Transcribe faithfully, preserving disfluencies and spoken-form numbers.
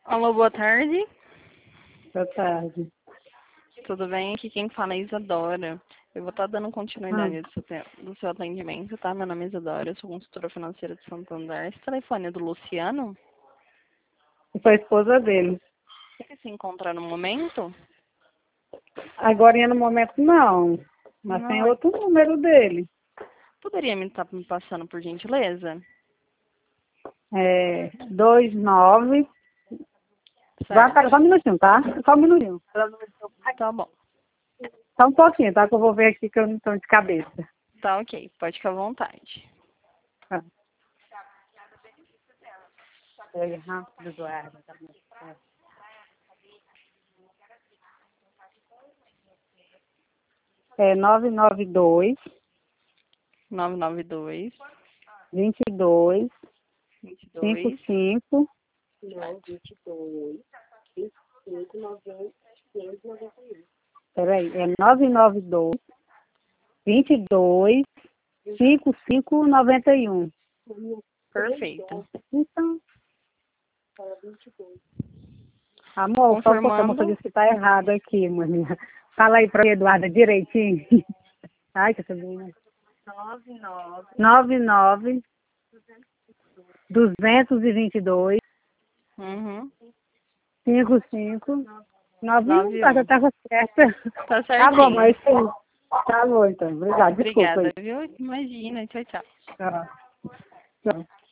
Alô, boa tarde. Boa tarde. Tudo bem? Aqui quem fala é Isadora. Eu vou estar dando continuidade Hum. do seu, te- do seu atendimento, tá? Meu nome é Isadora, eu sou consultora financeira de Santander. Esse telefone é do Luciano? Eu sou a esposa dele. Ele se encontra no momento? Agora no momento não, mas tem Não, é- outro número dele. poderia me estar me passando por gentileza? É dois nove. Vai, Certo. só um minutinho, tá? Só um minutinho. Tá bom. Só um pouquinho, tá? Que eu vou ver aqui que eu não estou de cabeça. Tá ok, pode ficar à vontade. Tá. É rápido, Eduardo. Tá bom. É nove nove dois, nove nove dois, vinte e dois, vinte e cinco dois. cinco. Peraí, é nove nove dois, vinte e dois, cinco cinco noventa e um. Perfeito. Então, amor, só porque a moça Confirmando. disse que tá errado aqui, maninha. Fala aí pra Eduarda direitinho. Ai, que sabia. nove nove, duzentos e vinte e dois, Uhum. cinco cinco, nove um. nove Tá, um. tava certa. Tá Tá bom, certinho. mas sim. Tá bom, então. Obrigada. Desculpa Obrigada, aí. viu? Imagina. Tchau, tchau. Tchau. Tchau.